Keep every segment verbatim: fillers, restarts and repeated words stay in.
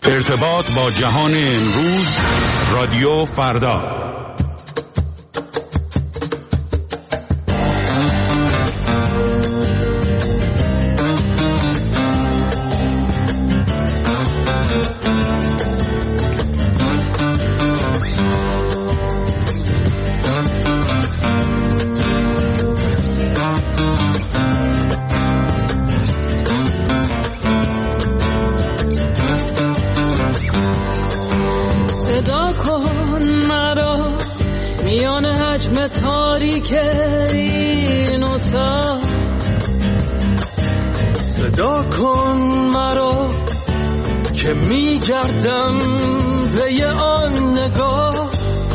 ارتباط با جهان امروز، رادیو فردا. تاریک این اتاق صدا کن مرا که میگردم پی آن نگاه،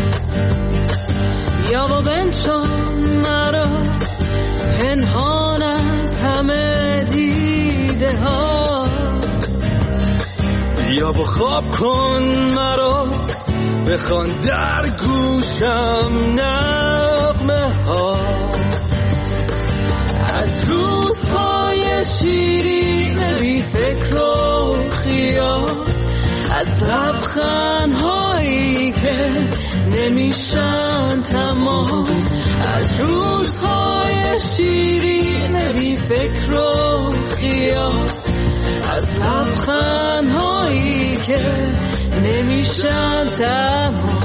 یا با بنشان مرا پنهان از همه دیده ها، یا با خواب کن مرا بخوان در گوشم نغمه ها از روزهای شیرین بی فکر و خیال، از لبخندهایی که نمیشن تمام، از روزهای شیرین بی فکر و خیال، از لبخندهایی که نمیشن تمام.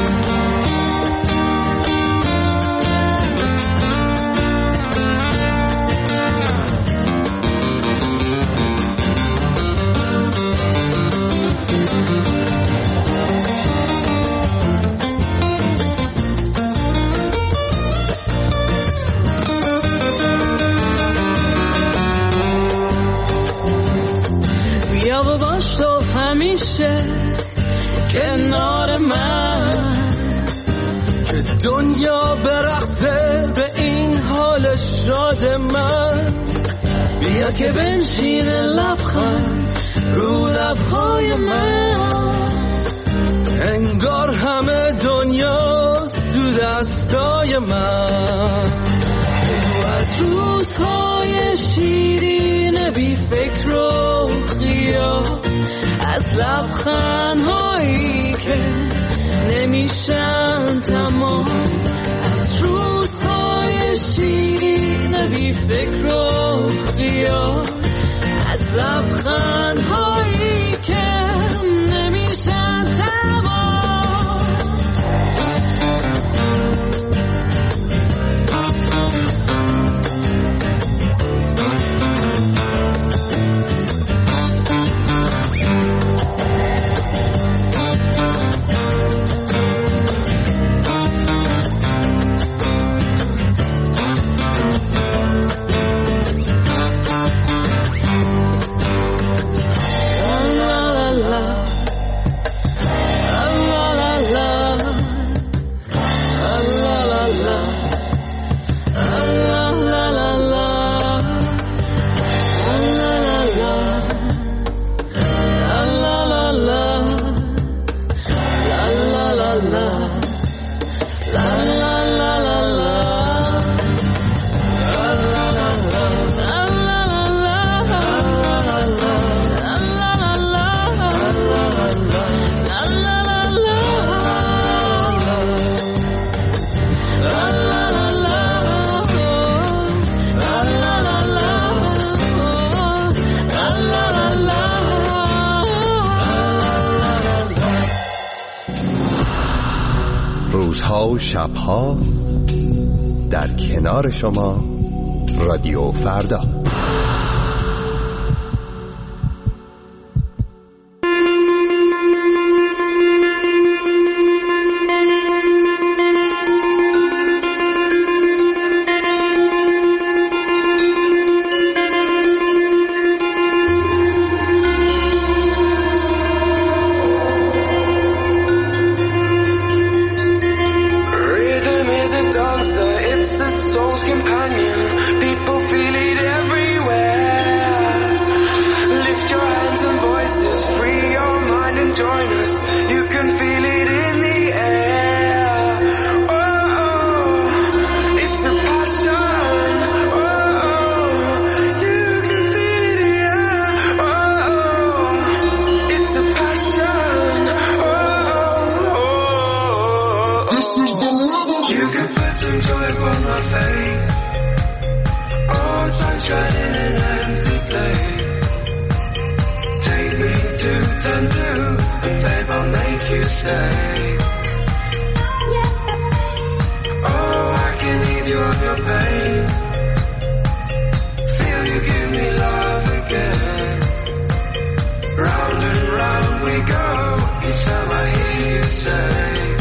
بیا و باش تو همیشه کنار من، که دنیا برقصه به این حال شاد من. بیا که بنشین لبخند رو لبهای من، انگار همه دنیاست تو دستای من. از روزهای شیرین بی فکر و خیال، از لبخندهایی که نمیشن تمام، از روزهای شیرین بی فکر و خیال، از لبخندهایی که نمیشن تمام. روزها و شبها در کنار شما، رادیو فردا. Rhythm is a dancer, it's the soul's companion. People feel it every two, turn two, and babe, I'll make you stay. Oh, I can ease you of your pain. Feel you give me love again. Round and round we go, each time I hear you say,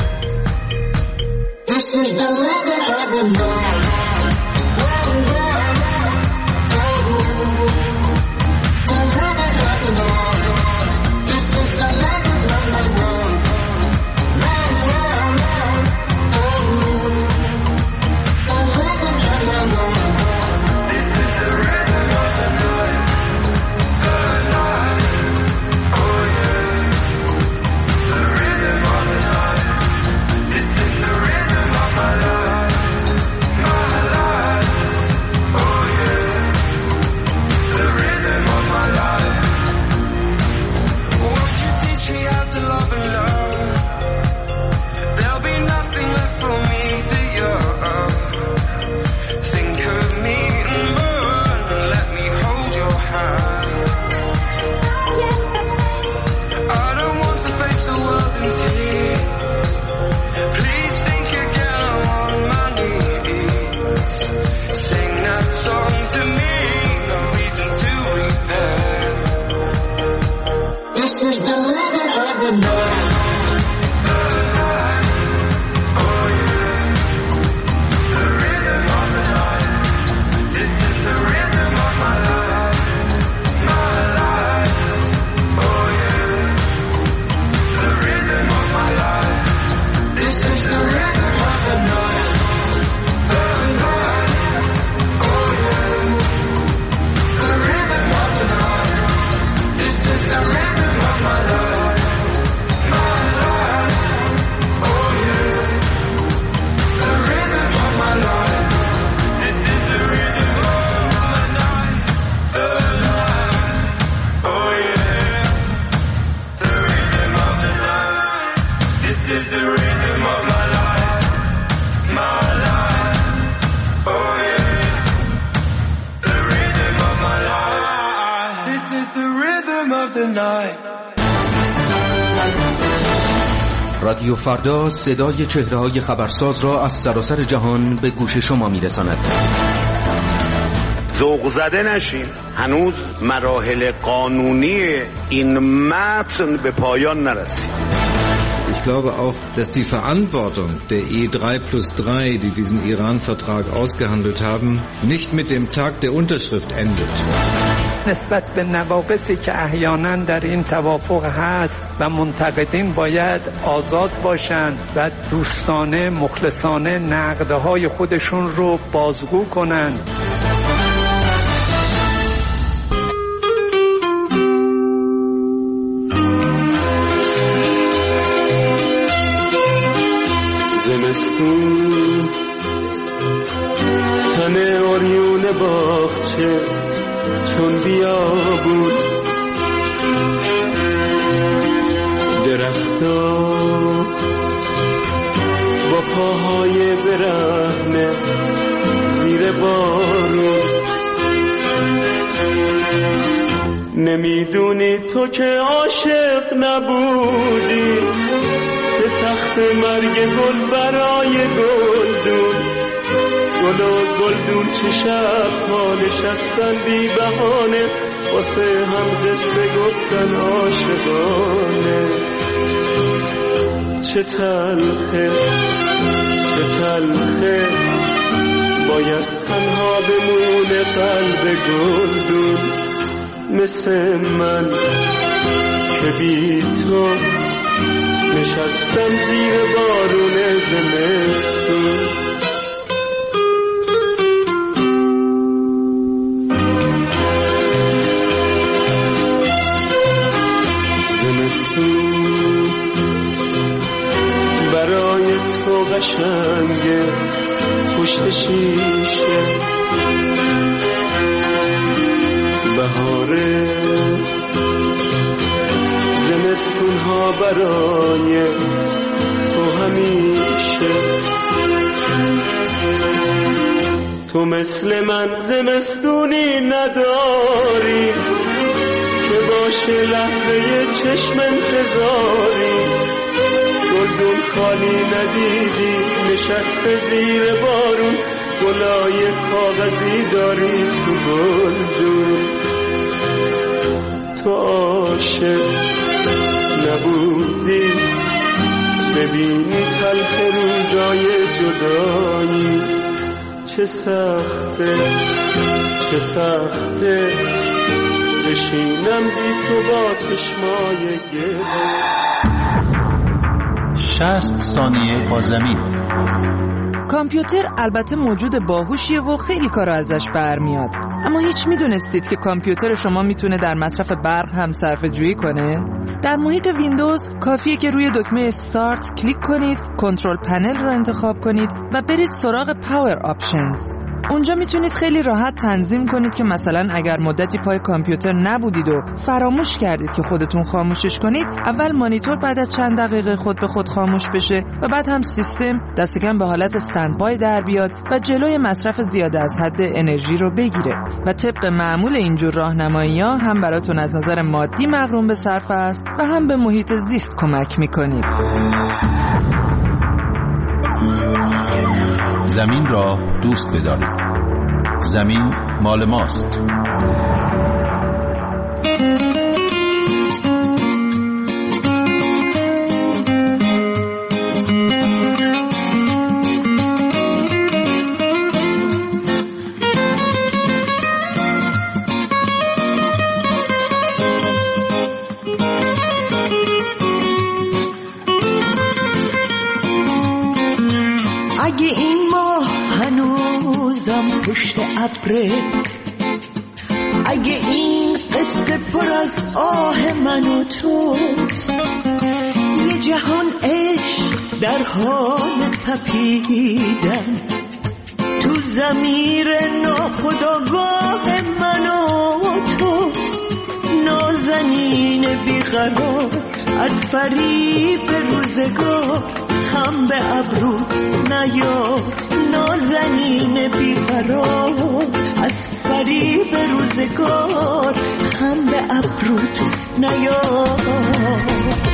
this is the rhythm of the night. رادیو فردا صدای چهره‌های خبرساز را از سراسر جهان به گوش شما می‌رساند. ذوق زده نشین، هنوز مراحل قانونی این متن به پایان نرسید. Ich glaube auch, dass die Verantwortung der E drei plus drei, die diesen Iran-Vertrag ausgehandelt haben, nicht mit dem Tag der Unterschrift endet. نسبت به نواقصی که احیانا در این توافق هست و منتقدین باید آزاد باشند و دوستانه مخلصانه نقدهای خودشون رو بازگو کنند. زمستون تن اوریون باغچه چون بیابون درختا با پاهای برهنه زیر بارون نمیدونی تو که عاشق نبودی به تخت مرگ گل برای گلدون گل و گلدون چه شب ها نشستن بی بهانه واسه هم قصه گفتن عاشقانه چه تلخه چه تلخه باید تنها بمونه قلب گلدون مثل من که بی تو نشستم زیر بارون زمستون زمستون برای تو قشنگه پشت شیشه بهاره زمستون ها برای تو همیشه تو مثل من زمستونی نداری که باشه لحظه چشم انتظاری، گلدون خالی ندیدی نشسته زیر بارون، گلای کاغذی داری تو گلدون. تو عاشق نبودی ببینی تلخ روزای جدایی، چه سخته چه سخته بشینم بی تو با چشمای گره. شصت ثانیه با زمین. کامپیوتر البته موجود باهوشیه و خیلی کارا ازش برمیاد، اما هیچ میدونستید که کامپیوتر شما میتونه در مصرف برق هم صرفه جویی کنه؟ در محیط ویندوز کافیه که روی دکمه استارت کلیک کنید، کنترل پنل رو انتخاب کنید و برید سراغ پاور آپشنز. اونجا میتونید خیلی راحت تنظیم کنید که مثلا اگر مدتی پای کامپیوتر نبودید و فراموش کردید که خودتون خاموشش کنید، اول مانیتور بعد از چند دقیقه خود به خود خاموش بشه و بعد هم سیستم دست کم به حالت استندبای در بیاد و جلوی مصرف زیاده از حد انرژی رو بگیره و طبق معمول اینجور راهنمایی‌ها هم براتون از نظر مادی مغروم به صرفه است و هم به محیط زیست کمک میکنید. زمین را دوست بدارید. زمین مال ماست. اگه این ماه هنوزم پشت ابره، اگه این قصه پر از آه من و توست، یه جهان عشق در حال تپیدن تو ضمیر ناخودآگاه من و توست. نازنین بیقرار از فریب روزگار، خم به ابرو نیار. نازنین بیقرار از فریب روزگار، خم به ابروت نیار.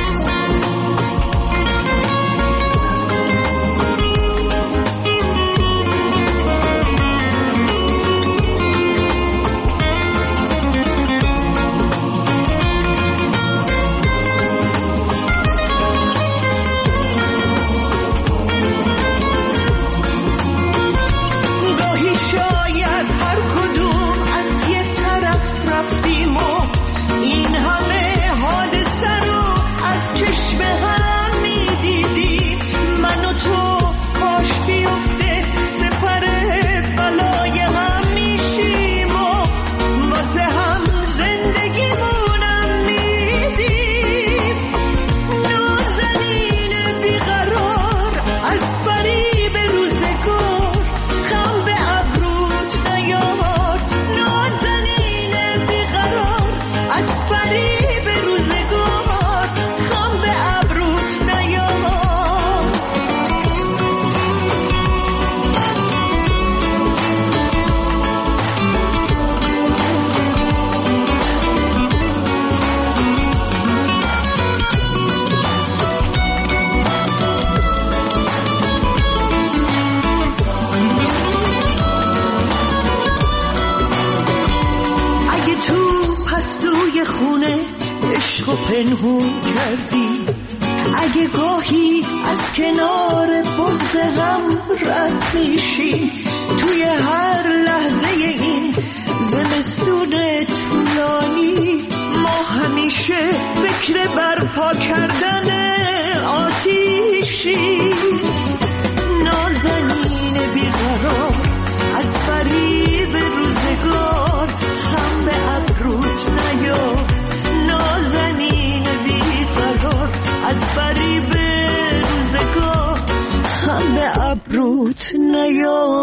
پنهون کردی، اگه گاهی از کنار بغض هم رد میشی، توی هر لحظه این زمستون طولانی ما همیشه فکر برپا کردن آتیشی. نازنین بیقرار از فریب روزگار، خم به ابروت نیار. نازنین بیقرار از فریب روزگار، خم به ابروت نیار.